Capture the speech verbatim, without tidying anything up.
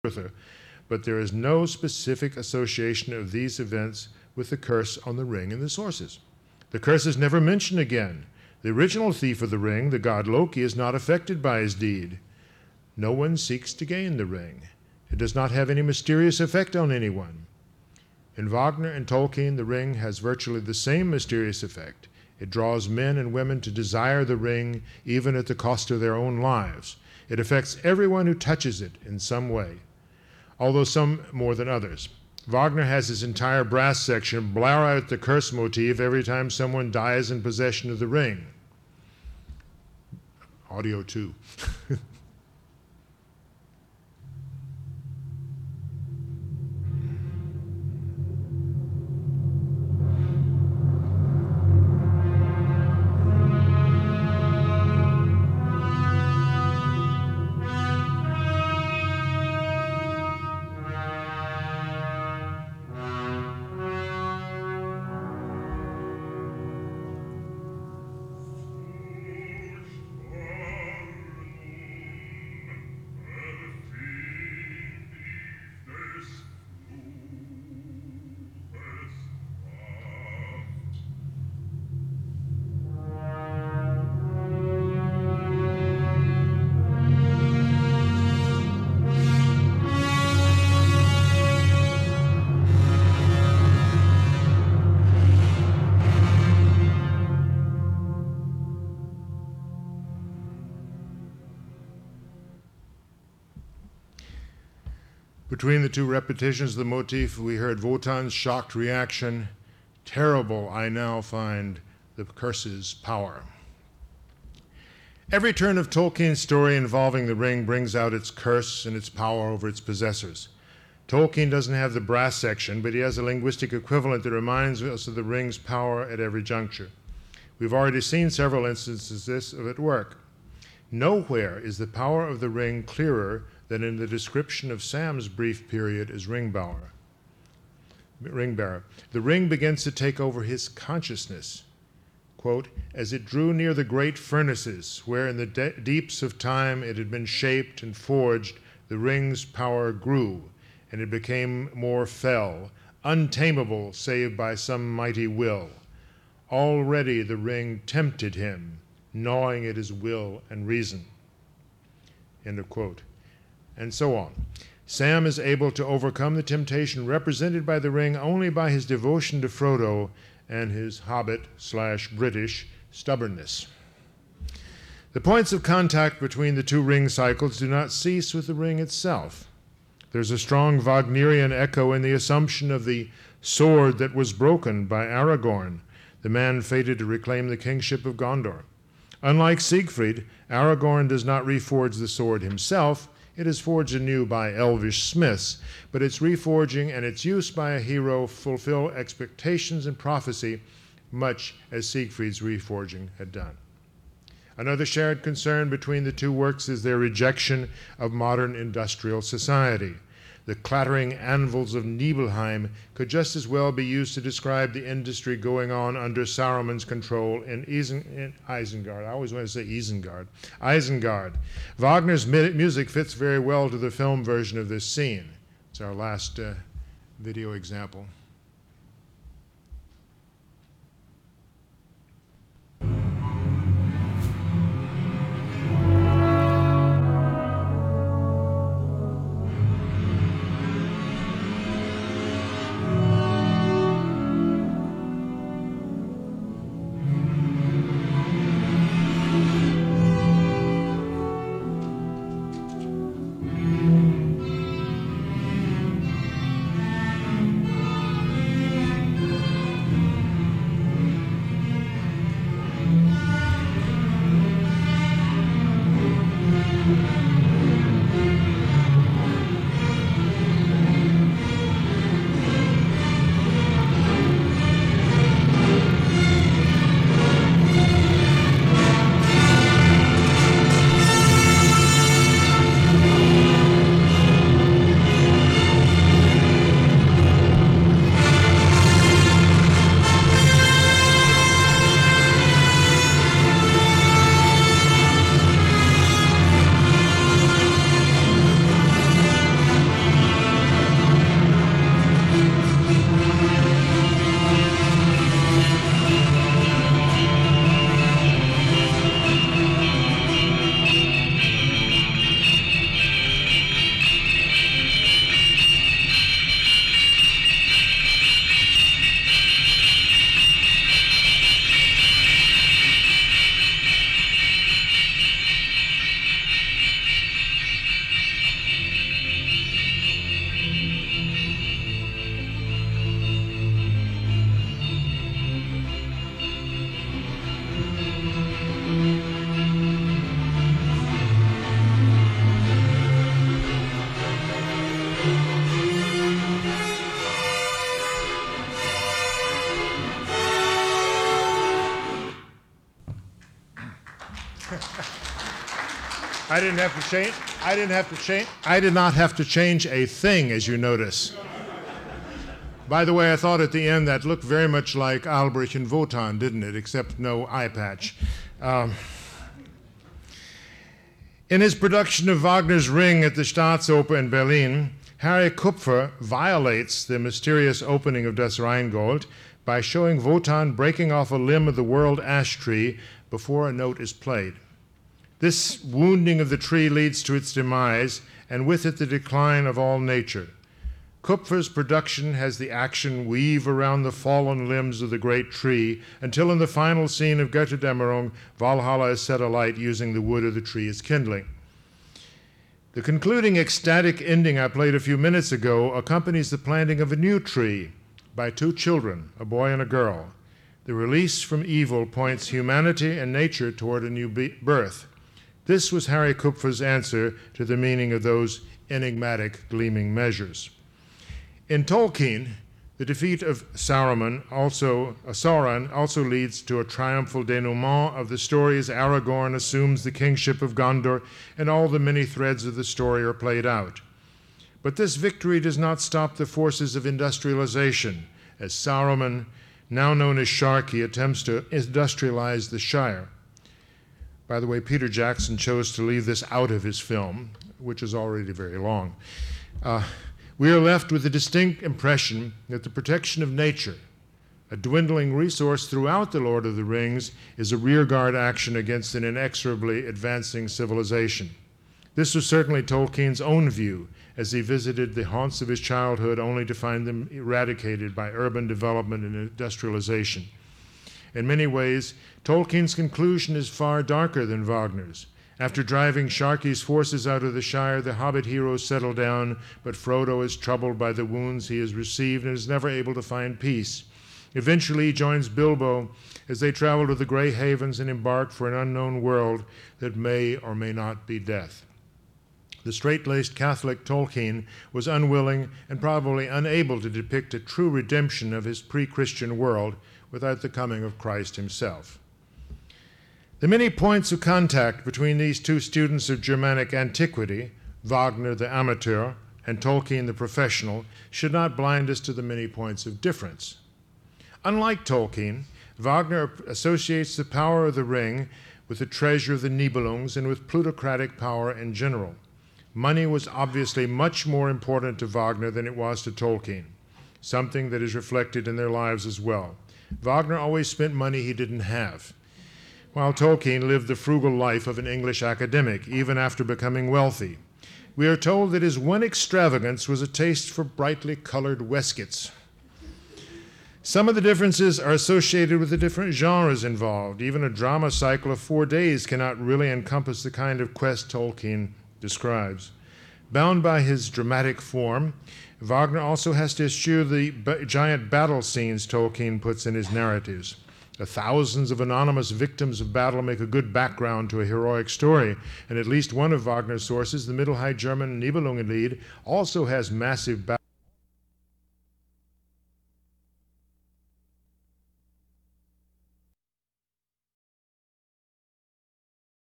but there is no specific association of these events with the curse on the ring in the sources. The curse is never mentioned again. The original thief of the ring, the god Loki, is not affected by his deed. No one seeks to gain the ring. It does not have any mysterious effect on anyone. In Wagner and Tolkien, the ring has virtually the same mysterious effect. It draws men and women to desire the ring, even at the cost of their own lives. It affects everyone who touches it in some way, although some more than others. Wagner has his entire brass section blare out the curse motif every time someone dies in possession of the ring. Audio two. Between the two repetitions of the motif, we heard Wotan's shocked reaction, "Terrible, I now find the curse's power." Every turn of Tolkien's story involving the ring brings out its curse and its power over its possessors. Tolkien doesn't have the brass section, but he has a linguistic equivalent that reminds us of the ring's power at every juncture. We've already seen several instances of this at work. Nowhere is the power of the ring clearer than in the description of Sam's brief period as ring bearer. Ring bearer. The ring begins to take over his consciousness. Quote, as it drew near the great furnaces, where in the de- deeps of time it had been shaped and forged, the ring's power grew, and it became more fell, untamable save by some mighty will. Already the ring tempted him, gnawing at his will and reason. End of quote. And so on. Sam is able to overcome the temptation represented by the ring only by his devotion to Frodo and his Hobbit slash British stubbornness. The points of contact between the two ring cycles do not cease with the ring itself. There's a strong Wagnerian echo in the assumption of the sword that was broken by Aragorn, the man fated to reclaim the kingship of Gondor. Unlike Siegfried, Aragorn does not reforge the sword himself. It is forged anew by elvish smiths, but its reforging and its use by a hero fulfill expectations and prophecy, much as Siegfried's reforging had done. Another shared concern between the two works is their rejection of modern industrial society. The clattering anvils of Nibelheim could just as well be used to describe the industry going on under Saruman's control in, Isen, in Isengard. I always want to say Isengard. Isengard. Wagner's music fits very well to the film version of this scene. It's our last uh, video example. I didn't have to change. I didn't have to change. I did not have to change a thing, as you notice. By the way, I thought at the end that looked very much like Albrecht and Wotan, didn't it? Except no eye patch. Um, in his production of Wagner's Ring at the Staatsoper in Berlin, Harry Kupfer violates the mysterious opening of Das Rheingold by showing Wotan breaking off a limb of the world ash tree before a note is played. This wounding of the tree leads to its demise, and with it the decline of all nature. Kupfer's production has the action weave around the fallen limbs of the great tree until in the final scene of Götterdämmerung, Valhalla is set alight using the wood of the tree as kindling. The concluding ecstatic ending I played a few minutes ago accompanies the planting of a new tree by two children, a boy and a girl. The release from evil points humanity and nature toward a new birth. This was Harry Kupfer's answer to the meaning of those enigmatic gleaming measures. In Tolkien, the defeat of Saruman also, uh, Sauron also leads to a triumphal denouement of the story as Aragorn assumes the kingship of Gondor and all the many threads of the story are played out. But this victory does not stop the forces of industrialization, as Saruman, now known as Sharkey, attempts to industrialize the Shire. By the way, Peter Jackson chose to leave this out of his film, which is already very long. Uh, We are left with the distinct impression that the protection of nature, a dwindling resource throughout the Lord of the Rings, is a rearguard action against an inexorably advancing civilization. This was certainly Tolkien's own view as he visited the haunts of his childhood only to find them eradicated by urban development and industrialization. In many ways, Tolkien's conclusion is far darker than Wagner's. After driving Sharkey's forces out of the Shire, the Hobbit heroes settle down, but Frodo is troubled by the wounds he has received and is never able to find peace. Eventually, he joins Bilbo as they travel to the Grey Havens and embark for an unknown world that may or may not be death. The straight-laced Catholic Tolkien was unwilling and probably unable to depict a true redemption of his pre-Christian world without the coming of Christ himself. The many points of contact between these two students of Germanic antiquity, Wagner the amateur and Tolkien the professional, should not blind us to the many points of difference. Unlike Tolkien, Wagner associates the power of the ring with the treasure of the Nibelungs and with plutocratic power in general. Money was obviously much more important to Wagner than it was to Tolkien, something that is reflected in their lives as well. Wagner always spent money he didn't have, while Tolkien lived the frugal life of an English academic, even after becoming wealthy. We are told that his one extravagance was a taste for brightly colored waistcoats. Some of the differences are associated with the different genres involved. Even a drama cycle of four days cannot really encompass the kind of quest Tolkien describes. Bound by his dramatic form, Wagner also has to eschew the b- giant battle scenes Tolkien puts in his narratives. The thousands of anonymous victims of battle make a good background to a heroic story, and at least one of Wagner's sources, the Middle High German Nibelungenlied, also has massive battles.